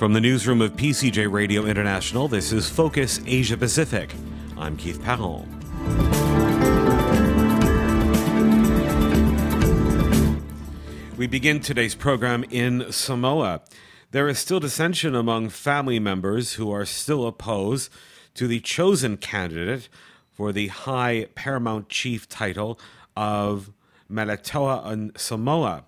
From the newsroom of PCJ Radio International, this is Focus Asia Pacific. I'm Keith Parent. We begin today's program in Samoa. There is still dissension among family members who are still opposed to the chosen candidate for the High Paramount Chief title of Maletoa on Samoa.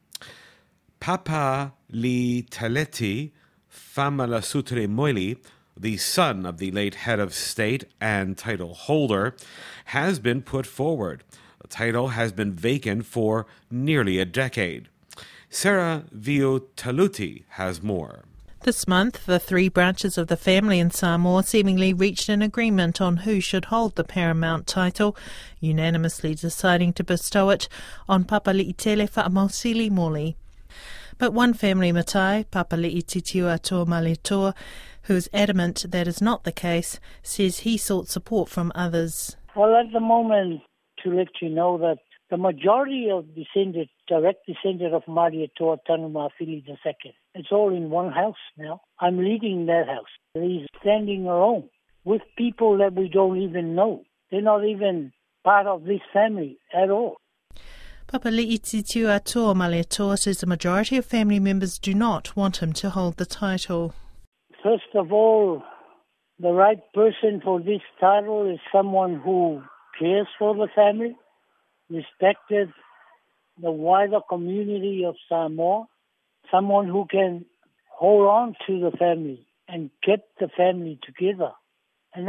Papa Li'Taleti Famalasutre Moili, the son of the late head of state and title holder, has been put forward. The title has been vacant for nearly a decade. Sarah Viutaluti has more. This month, the three branches of the family in Samoa seemingly reached an agreement on who should hold the paramount title, unanimously deciding to bestow it on Papa Li'Itele Fa'amausili Moli. But one family matai, Papa Li'Titiuatua Maletoa, who is adamant that is not the case, says he sought support from others. Well, at the moment, to let you know that the majority of direct descendant of Maletoa Tanumafili II, it's all in one house now. I'm leading that house. He's standing alone with people that we don't even know. They're not even part of this family at all. Papa Li'Titiuatua Maletoa says the majority of family members do not want him to hold the title. First of all, the right person for this title is someone who cares for the family, respected the wider community of Samoa, someone who can hold on to the family and keep the family together. And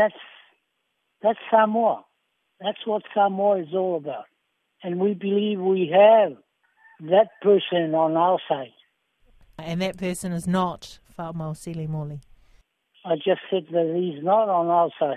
that's Samoa. That's what Samoa is all about. And we believe we have that person on our side. And that person is not Fa'amausili Moli. I just said that he's not on our side.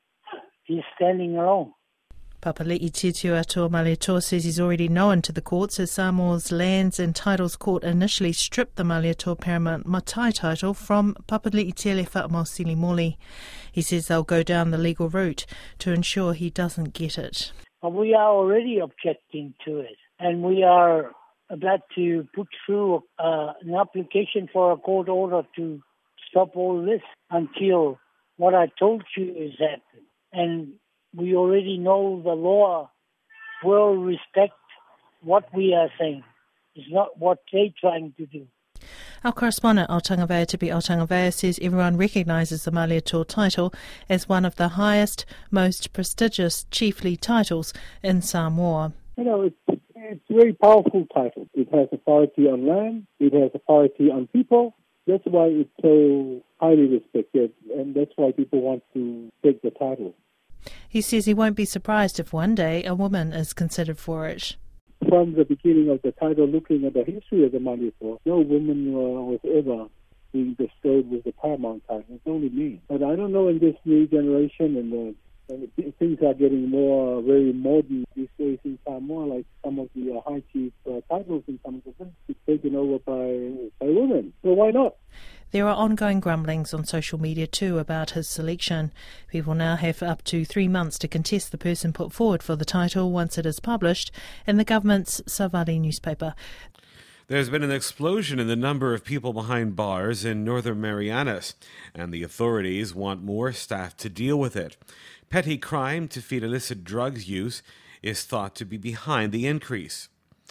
He's standing alone. Papa Li'Titiuatua Maletoa says he's already known to the courts as Samoa's Lands and Titles Court initially stripped the Maletoa Paramount Matai title from Papa Li'Itele Fa'amausili Moli. He says they'll go down the legal route to ensure he doesn't get it. We are already objecting to it, and we are about to put through an application for a court order to stop all this until what I told you is happening. And we already know the law will respect what we are saying. It's not what they're trying to do. Our correspondent, Aotangawea Tipi Aotangawea, says everyone recognises the Maletoa title as one of the highest, most prestigious chiefly titles in Samoa. It's a very powerful title. It has authority on land, it has authority on people. That's why it's so highly respected, and that's why people want to take the title. He says he won't be surprised if one day a woman is considered for it. From the beginning of the title, looking at the history of the Maletoa, no woman was ever being bestowed with the paramount title. It's only me. But I don't know, in this new generation, and things are getting more very modern these days in Samoa, like some of the high chief titles in some provinces taken over by women. So why not? There are ongoing grumblings on social media too about his selection. People now have up to 3 months to contest the person put forward for the title once it is published in the government's Savali newspaper. There's been an explosion in the number of people behind bars in Northern Marianas, and the authorities want more staff to deal with it. Petty crime to feed illicit drugs use is thought to be behind the increase.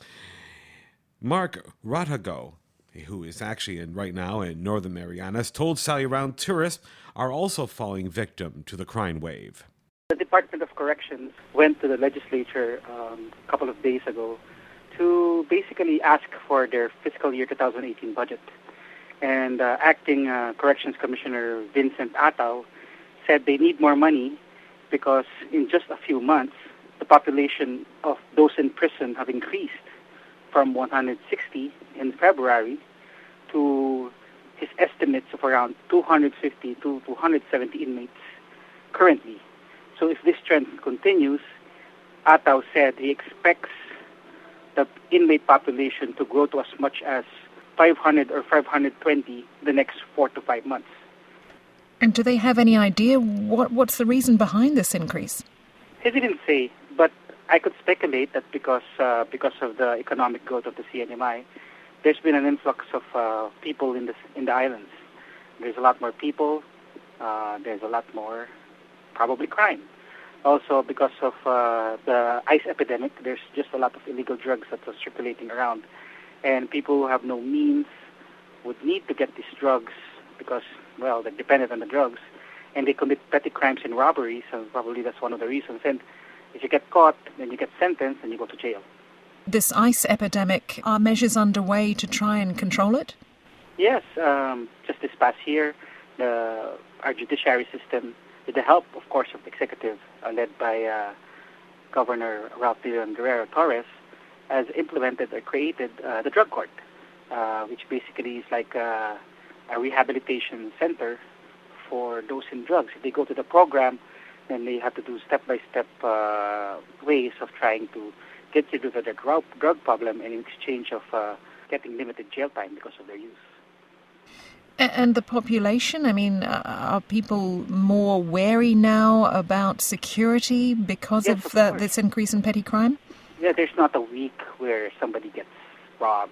Mark Ratago, who is actually right now in Northern Marianas, told Sally Round tourists are also falling victim to the crime wave. The Department of Corrections went to the legislature a couple of days ago to basically ask for their fiscal year 2018 budget. And acting Corrections Commissioner Vincent Atao said they need more money because in just a few months, the population of those in prison have increased from 160 in February to his estimates of around 250 to 270 inmates currently. So if this trend continues, Atao said he expects the inmate population to grow to as much as 500 or 520 the next 4 to 5 months. And do they have any idea what's the reason behind this increase? He didn't say, but I could speculate that because of the economic growth of the CNMI, there's been an influx of people in the islands. there's a lot more people, there's a lot more probably crime. Also, because of the ice epidemic, there's just a lot of illegal drugs that are circulating around. And people who have no means would need to get these drugs because, well, they're dependent on the drugs. And they commit petty crimes and robberies, and probably that's one of the reasons. And if you get caught, then you get sentenced and you go to jail. This ice epidemic, are measures underway to try and control it? Yes, just this past year, our judiciary system, with the help, of course, of the executive, led by Governor Ralph Dillon Guerrero Torres, has implemented or created the drug court, which basically is like a rehabilitation center for those in drugs. If they go to the program, then they have to do step-by-step ways of trying to get rid of their drug problem, and in exchange of getting limited jail time because of their use. And the population, I mean, are people more wary now about security because Yes, of course. this increase in petty crime? Yeah, there's not a week where somebody gets robbed,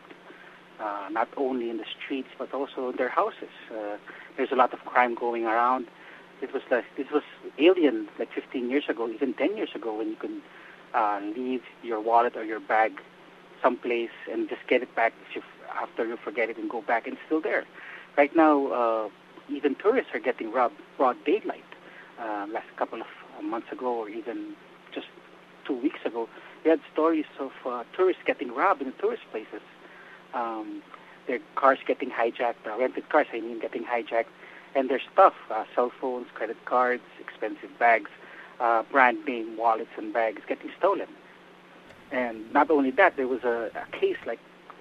not only in the streets but also in their houses. There's a lot of crime going around. This was alien like 15 years ago, even 10 years ago, when you could leave your wallet or your bag someplace and just get it back after you forget it and go back, and it's still there. Right now, even tourists are getting robbed broad daylight. Last couple of months ago, or even just 2 weeks ago, we had stories of tourists getting robbed in tourist places. Their cars getting hijacked, rented cars, getting hijacked, and their stuff, cell phones, credit cards, expensive bags, brand name wallets and bags getting stolen. And not only that, there was a case like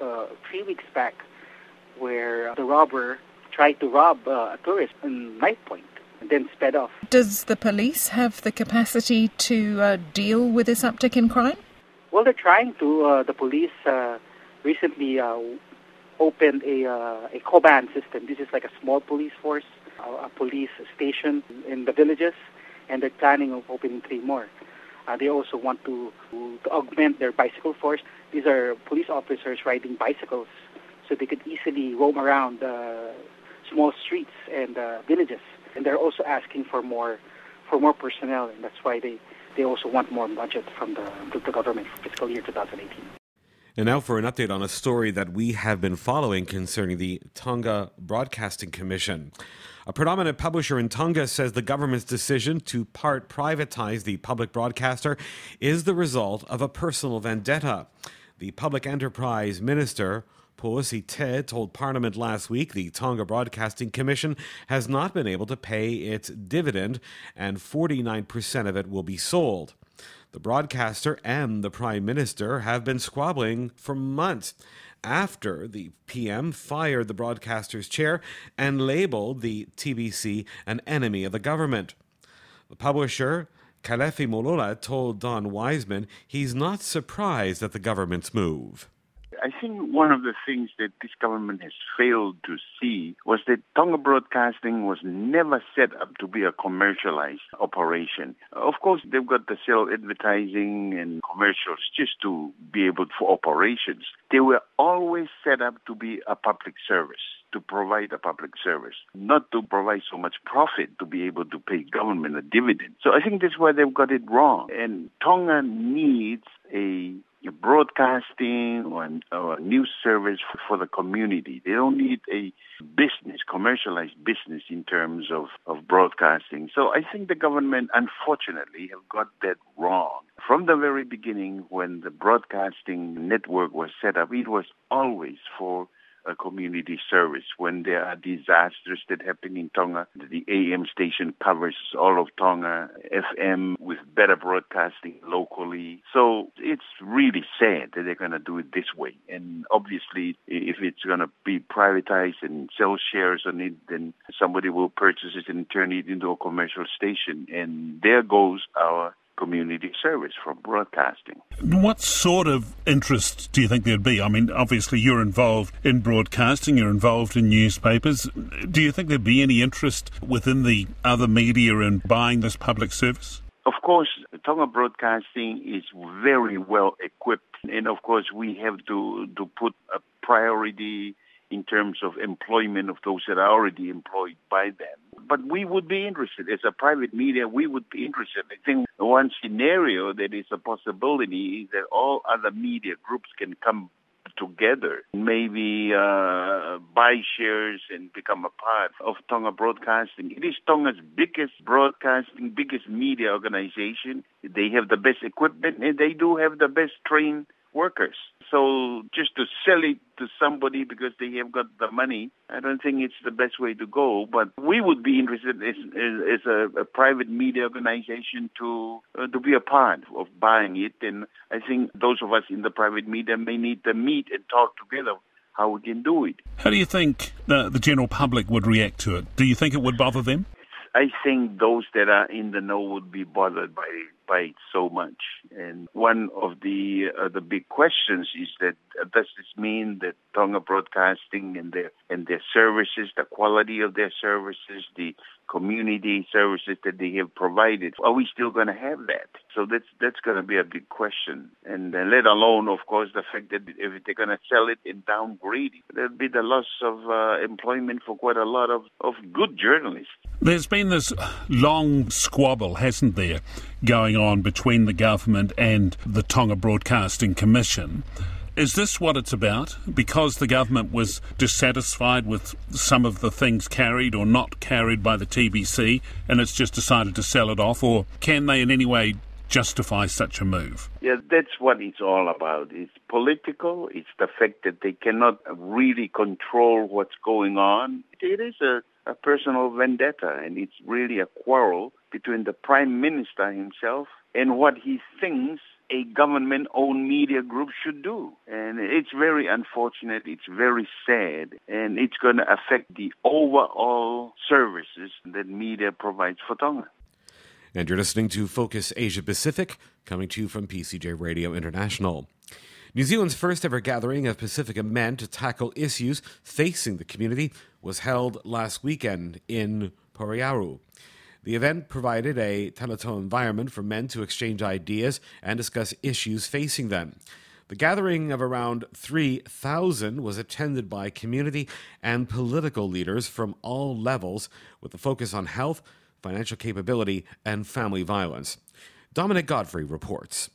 3 weeks back where the robber tried to rob a tourist in Knife Point and then sped off. Does the police have the capacity to deal with this uptick in crime? Well, they're trying to. The police recently opened a Koban system. This is like a small police force, a police station in the villages, and they're planning on opening 3 more. They also want to augment their bicycle force. These are police officers riding bicycles, so they could easily roam around small streets and villages. And they're also asking for more personnel, and that's why they also want more budget from the government for fiscal year 2018. And now for an update on a story that we have been following concerning the Tonga Broadcasting Commission. A predominant publisher in Tonga says the government's decision to part privatize the public broadcaster is the result of a personal vendetta. The Public Enterprise Minister, Puosi Te, told Parliament last week the Tonga Broadcasting Commission has not been able to pay its dividend, and 49% of it will be sold. The broadcaster and the Prime Minister have been squabbling for months after the PM fired the broadcaster's chair and labeled the TBC an enemy of the government. The publisher, Kalefi Molola, told Don Wiseman he's not surprised at the government's move. I think one of the things that this government has failed to see was that Tonga Broadcasting was never set up to be a commercialized operation. Of course, they've got to sell advertising and commercials just to be able for operations. They were always set up to be a public service, to provide a public service, not to provide so much profit to be able to pay government a dividend. So I think that's why they've got it wrong. And Tonga needs a broadcasting or a news service for the community. They don't need a business, commercialized business in terms of broadcasting. So I think the government, unfortunately, have got that wrong. From the very beginning, when the broadcasting network was set up, it was always for a community service. When there are disasters that happen in Tonga, the AM station covers all of Tonga, FM with better broadcasting locally. So it's really sad that they're going to do it this way. And obviously, if it's going to be privatized and sell shares on it, then somebody will purchase it and turn it into a commercial station. And there goes our community service from broadcasting. What sort of interest do you think there'd be? I mean, obviously you're involved in broadcasting, you're involved in newspapers. Do you think there'd be any interest within the other media in buying this public service? Of course, Tonga Broadcasting is very well equipped. And of course, we have to put a priority in terms of employment of those that are already employed by them. But we would be interested, as a private media, we would be interested. I think one scenario that is a possibility is that all other media groups can come together, maybe buy shares and become a part of Tonga Broadcasting. It is Tonga's biggest broadcasting, biggest media organization. They have the best equipment and they do have the best trained workers. So just to sell it to somebody because they have got the money, I don't think it's the best way to go. But we would be interested as a private media organization to be a part of buying it. And I think those of us in the private media may need to meet and talk together how we can do it. How do you think the general public would react to it? Do you think it would bother them? I think those that are in the know would be bothered by it so much. And one of the big questions is that does this mean that Tonga Broadcasting and their services, the quality of their services, the community services that they have provided, are we still going to have that? So that's going to be a big question. And let alone, of course, the fact that if they're going to sell it and downgrade it, there'll be the loss of employment for quite a lot of good journalists. There's been this long squabble, hasn't there, going on between the government and the Tonga Broadcasting Commission. Is this what it's about? Because the government was dissatisfied with some of the things carried or not carried by the TBC and it's just decided to sell it off? Or can they in any way justify such a move? Yeah, that's what it's all about. It's political. It's the fact that they cannot really control what's going on. It is a personal vendetta, and it's really a quarrel between the Prime Minister himself and what he thinks a government-owned media group should do. And it's very unfortunate, it's very sad, and it's going to affect the overall services that media provides for Tonga. And you're listening to Focus Asia Pacific, coming to you from PCJ Radio International. New Zealand's first ever gathering of Pacifica men to tackle issues facing the community was held last weekend in Poriaru. The event provided a Tanato environment for men to exchange ideas and discuss issues facing them. The gathering of around 3,000 was attended by community and political leaders from all levels, with a focus on health, financial capability, and family violence. Dominic Godfrey reports.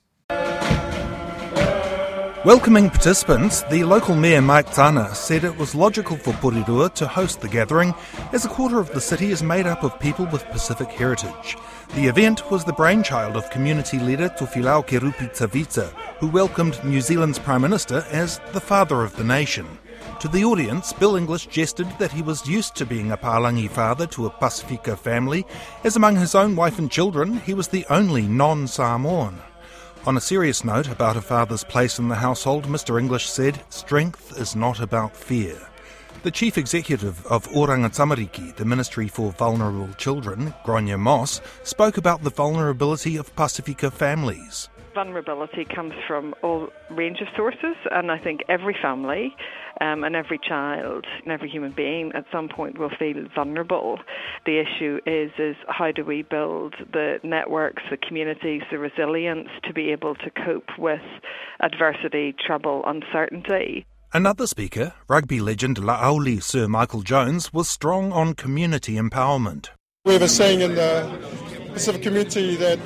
Welcoming participants, the local mayor Mike Tana said it was logical for Porirua to host the gathering as a quarter of the city is made up of people with Pacific heritage. The event was the brainchild of community leader Tofilao Kerupi Tavita, who welcomed New Zealand's Prime Minister as the father of the nation. To the audience, Bill English gestured that he was used to being a Palangi father to a Pacifica family, as among his own wife and children, he was the only non-Samoan. On a serious note about a father's place in the household, Mr. English said, "Strength is not about fear." The chief executive of Oranga Tamariki, the Ministry for Vulnerable Children, Gronya Moss, spoke about the vulnerability of Pacifica families. Vulnerability comes from all range of sources, and I think every family and every child and every human being at some point will feel vulnerable. The issue is how do we build the networks, the communities, the resilience to be able to cope with adversity, trouble, uncertainty. Another speaker, rugby legend La'auli Sir Michael Jones, was strong on community empowerment. We have a saying in the Pacific community that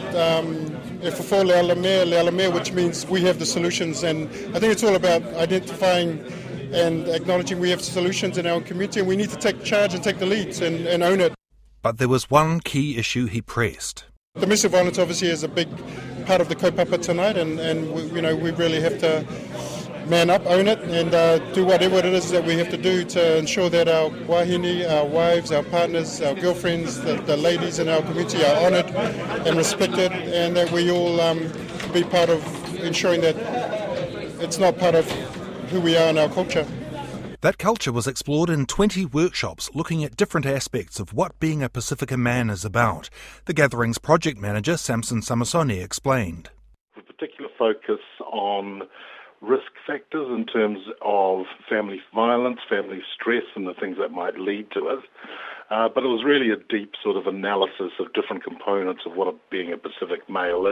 e fofo le ala mea, which means we have the solutions, and I think it's all about identifying and acknowledging we have solutions in our community, and we need to take charge and take the lead and own it. But there was one key issue he pressed. Domestic violence obviously is a big part of the kaupapa tonight, and we really have to man up, own it, and do whatever it is that we have to do to ensure that our wahine, our wives, our partners, our girlfriends, the ladies in our community are honoured and respected, and that we all be part of ensuring that it's not part of who we are in our culture. That culture was explored in 20 workshops looking at different aspects of what being a Pacifica man is about. The gathering's project manager, Samson Samasoni, explained. With particular focus on risk factors in terms of family violence, family stress, and the things that might lead to it. But it was really a deep sort of analysis of different components of what being a Pacific male is.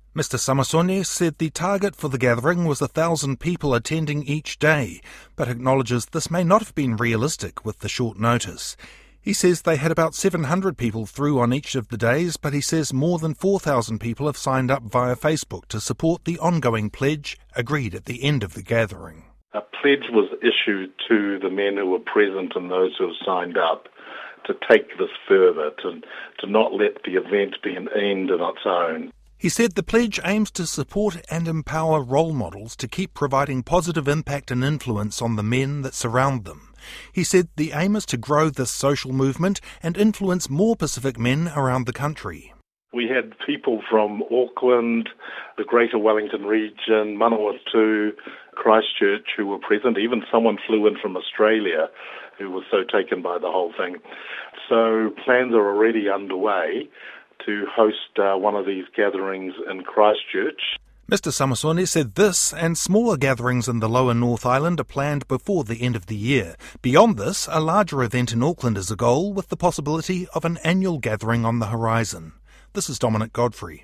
Mr. Samasone said the target for the gathering was 1,000 people attending each day, but acknowledges this may not have been realistic with the short notice. He says they had about 700 people through on each of the days, but he says more than 4,000 people have signed up via Facebook to support the ongoing pledge agreed at the end of the gathering. A pledge was issued to the men who were present and those who have signed up to take this further, to not let the event be an end in its own. He said the pledge aims to support and empower role models to keep providing positive impact and influence on the men that surround them. He said the aim is to grow this social movement and influence more Pacific men around the country. We had people from Auckland, the Greater Wellington region, Manawatu, Christchurch who were present. Even someone flew in from Australia who was so taken by the whole thing. So plans are already underway to host one of these gatherings in Christchurch. Mr. Samasone said this and smaller gatherings in the lower North Island are planned before the end of the year. Beyond this, a larger event in Auckland is a goal, with the possibility of an annual gathering on the horizon. This is Dominic Godfrey.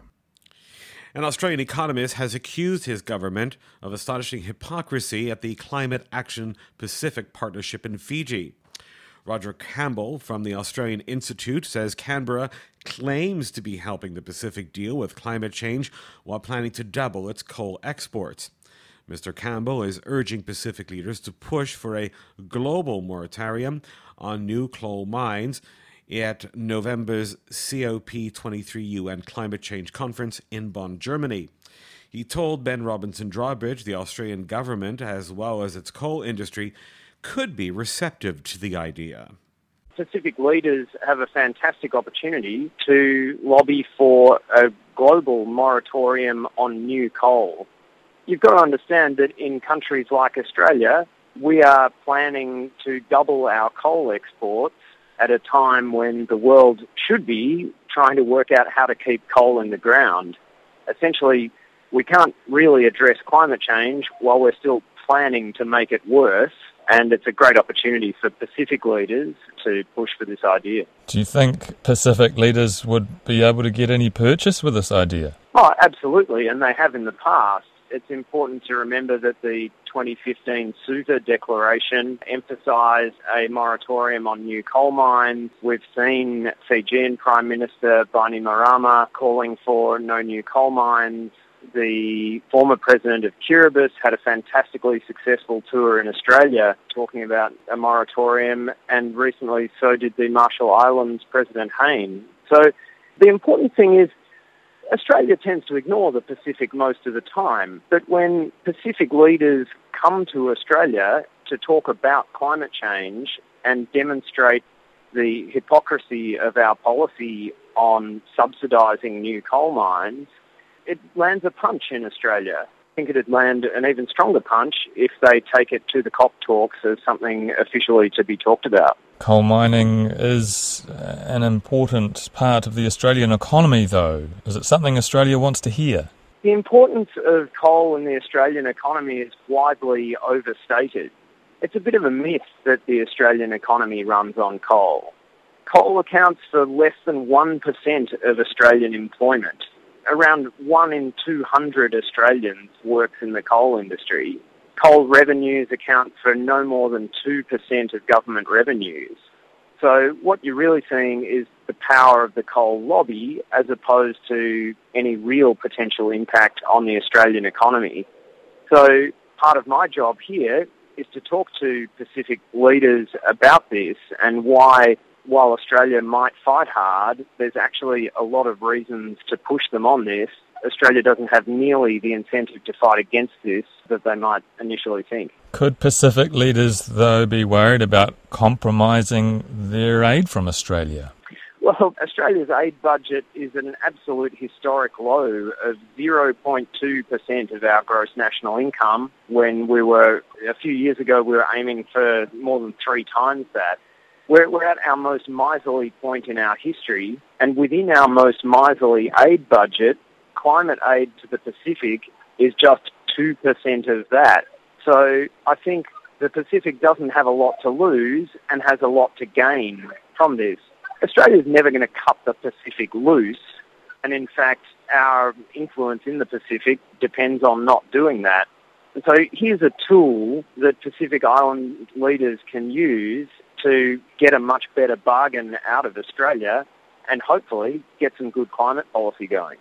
An Australian economist has accused his government of astonishing hypocrisy at the Climate Action Pacific Partnership in Fiji. Roger Campbell from the Australian Institute says Canberra claims to be helping the Pacific deal with climate change while planning to double its coal exports. Mr. Campbell is urging Pacific leaders to push for a global moratorium on new coal mines at November's COP23 UN Climate Change Conference in Bonn, Germany. He told Ben Robinson Drawbridge the Australian government, as well as its coal industry, could be receptive to the idea. Pacific leaders have a fantastic opportunity to lobby for a global moratorium on new coal. You've got to understand that in countries like Australia, we are planning to double our coal exports at a time when the world should be trying to work out how to keep coal in the ground. Essentially, we can't really address climate change while we're still planning to make it worse. And it's a great opportunity for Pacific leaders to push for this idea. Do you think Pacific leaders would be able to get any purchase with this idea? Oh, absolutely, and they have in the past. It's important to remember that the 2015 Suva Declaration emphasised a moratorium on new coal mines. We've seen Fijian Prime Minister Bainimarama calling for no new coal mines. The former president of Kiribati had a fantastically successful tour in Australia talking about a moratorium, and recently so did the Marshall Islands President Hayne. So the important thing is Australia tends to ignore the Pacific most of the time, but when Pacific leaders come to Australia to talk about climate change and demonstrate the hypocrisy of our policy on subsidising new coal mines, it lands a punch in Australia. I think it'd land an even stronger punch if they take it to the COP talks as something officially to be talked about. Coal mining is an important part of the Australian economy, though. Is it something Australia wants to hear? The importance of coal in the Australian economy is widely overstated. It's a bit of a myth that the Australian economy runs on coal. Coal accounts for less than 1% of Australian employment. Around 1 in 200 Australians works in the coal industry. Coal revenues account for no more than 2% of government revenues. So what you're really seeing is the power of the coal lobby as opposed to any real potential impact on the Australian economy. So part of my job here is to talk to Pacific leaders about this and why, while Australia might fight hard, there's actually a lot of reasons to push them on this. Australia doesn't have nearly the incentive to fight against this that they might initially think. Could Pacific leaders, though, be worried about compromising their aid from Australia? Well, Australia's aid budget is at an absolute historic low of 0.2% of our gross national income, when a few years ago, we were aiming for more than 3 times that. We're at our most miserly point in our history, and within our most miserly aid budget, climate aid to the Pacific is just 2% of that. So I think the Pacific doesn't have a lot to lose and has a lot to gain from this. Australia's never going to cut the Pacific loose, And in fact, our influence in the Pacific depends on not doing that. And so here's a tool that Pacific Island leaders can use to get a much better bargain out of Australia and hopefully get some good climate policy going.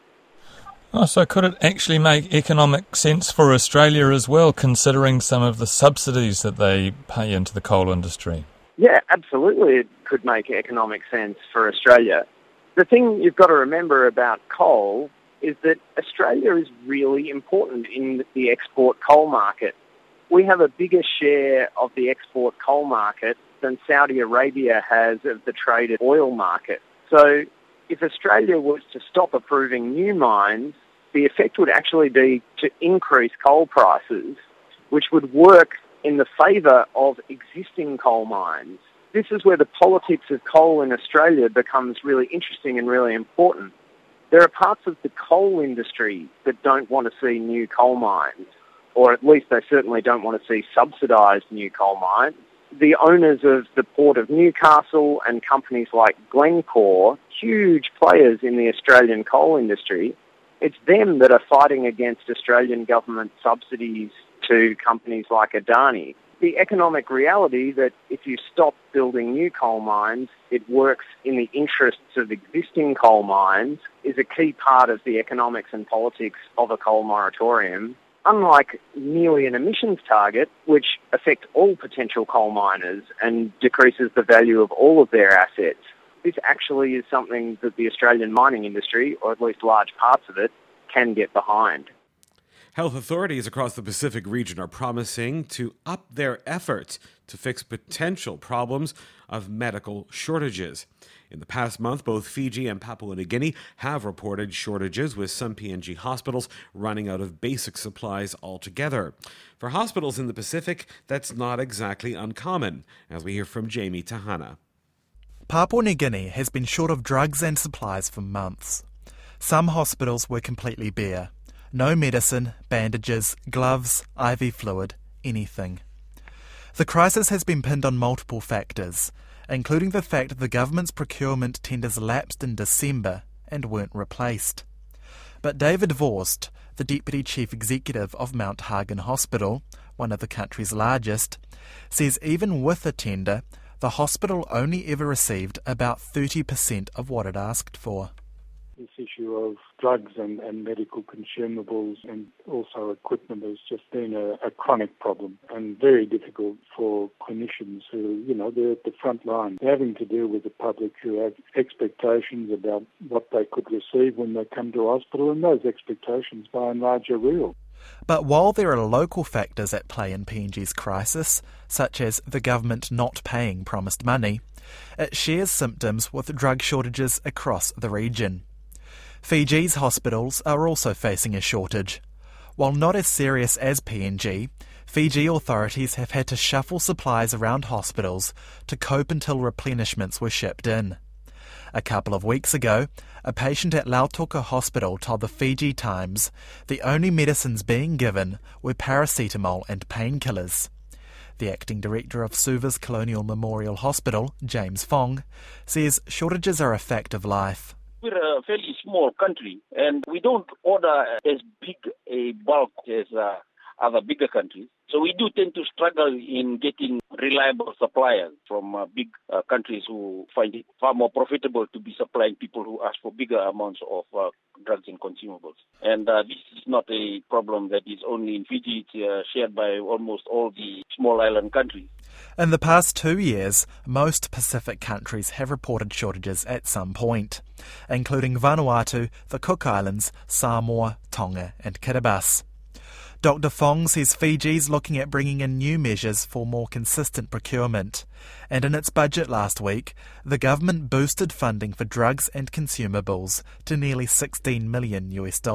Oh, so could it actually make economic sense for Australia as well, considering some of the subsidies that they pay into the coal industry? Yeah, absolutely it could make economic sense for Australia. The thing you've got to remember about coal is that Australia is really important in the export coal market. We have a bigger share of the export coal market than Saudi Arabia has of the traded oil market. So if Australia was to stop approving new mines, the effect would actually be to increase coal prices, which would work in the favour of existing coal mines. This is where the politics of coal in Australia becomes really interesting and really important. There are parts of the coal industry that don't want to see new coal mines, or at least they certainly don't want to see subsidised new coal mines. The owners of the Port of Newcastle and companies like Glencore, huge players in the Australian coal industry, it's them that are fighting against Australian government subsidies to companies like Adani. The economic reality that if you stop building new coal mines, it works in the interests of existing coal mines is a key part of the economics and politics of a coal moratorium. Unlike merely an emissions target, which affects all potential coal miners and decreases the value of all of their assets, this actually is something that the Australian mining industry, or at least large parts of it, can get behind. Health authorities across the Pacific region are promising to up their efforts to fix potential problems of medical shortages. In the past month, both Fiji and Papua New Guinea have reported shortages, with some PNG hospitals running out of basic supplies altogether. For hospitals in the Pacific, that's not exactly uncommon, as we hear from Jamie Tahana. Papua New Guinea has been short of drugs and supplies for months. Some hospitals were completely bare. No medicine, bandages, gloves, IV fluid, anything. The crisis has been pinned on multiple factors, including the fact the government's procurement tenders lapsed in December and weren't replaced. But David Vorst, the Deputy Chief Executive of Mount Hagen Hospital, one of the country's largest, says even with a tender, the hospital only ever received about 30% of what it asked for. This issue of drugs and medical consumables and also equipment has just been a chronic problem and very difficult for clinicians who, they're at the front line. They're having to deal with the public who have expectations about what they could receive when they come to hospital, and those expectations by and large are real. But while there are local factors at play in PNG's crisis, such as the government not paying promised money, it shares symptoms with drug shortages across the region. Fiji's hospitals are also facing a shortage. While not as serious as PNG, Fiji authorities have had to shuffle supplies around hospitals to cope until replenishments were shipped in. A couple of weeks ago, a patient at Lautoka Hospital told the Fiji Times the only medicines being given were paracetamol and painkillers. The acting director of Suva's Colonial Memorial Hospital, James Fong, says shortages are a fact of life. We're a fairly small country, and we don't order as big a bulk as other bigger countries. So we do tend to struggle in getting reliable suppliers from big countries who find it far more profitable to be supplying people who ask for bigger amounts of drugs and consumables. And this is not a problem that is only in Fiji. It's shared by almost all the small island countries. In the past 2 years, most Pacific countries have reported shortages at some point, including Vanuatu, the Cook Islands, Samoa, Tonga and Kiribati. Dr. Fong says Fiji's looking at bringing in new measures for more consistent procurement, and in its budget last week, the government boosted funding for drugs and consumables to nearly $16 million.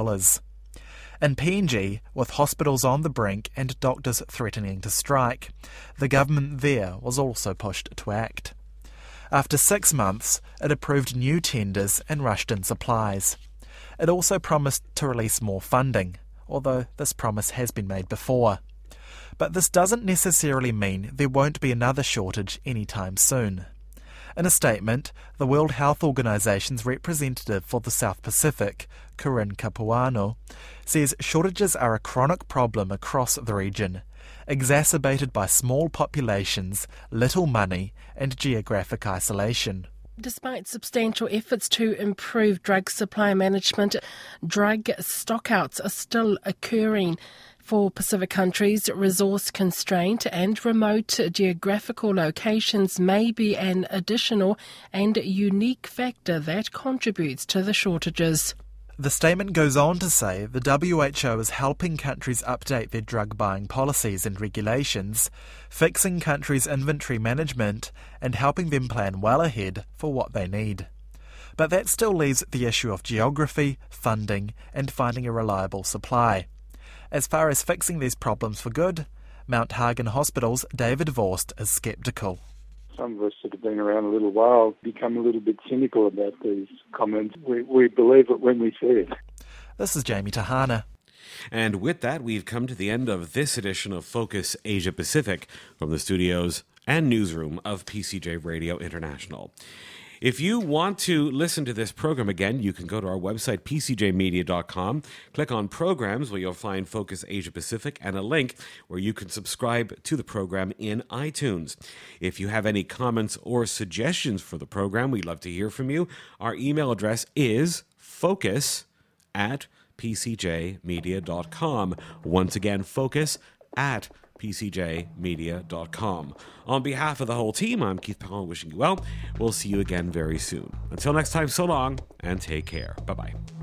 In PNG, with hospitals on the brink and doctors threatening to strike, the government there was also pushed to act. After 6 months, it approved new tenders and rushed in supplies. It also promised to release more funding, although this promise has been made before. But this doesn't necessarily mean there won't be another shortage anytime soon. In a statement, the World Health Organization's representative for the South Pacific, Corinne Capuano, says shortages are a chronic problem across the region, exacerbated by small populations, little money and geographic isolation. Despite substantial efforts to improve drug supply management, drug stockouts are still occurring. For Pacific countries, resource constraint and remote geographical locations may be an additional and unique factor that contributes to the shortages. The statement goes on to say the WHO is helping countries update their drug buying policies and regulations, fixing countries' inventory management and helping them plan well ahead for what they need. But that still leaves the issue of geography, funding and finding a reliable supply. As far as fixing these problems for good, Mount Hagen Hospital's David Vorst is sceptical. Some of us that have been around a little while become a little bit cynical about these comments. We believe it when we see it. This is Jamie Tahana. And with that, we've come to the end of this edition of Focus Asia Pacific from the studios and newsroom of PCJ Radio International. If you want to listen to this program again, you can go to our website, pcjmedia.com, click on Programs, where you'll find Focus Asia Pacific, and a link where you can subscribe to the program in iTunes. If you have any comments or suggestions for the program, we'd love to hear from you. Our email address is focus@pcjmedia.com. Once again, focus@pcjmedia.com. On behalf of the whole team, I'm Keith Powell wishing you well. We'll see you again very soon. Until next time, so long and take care. Bye-bye.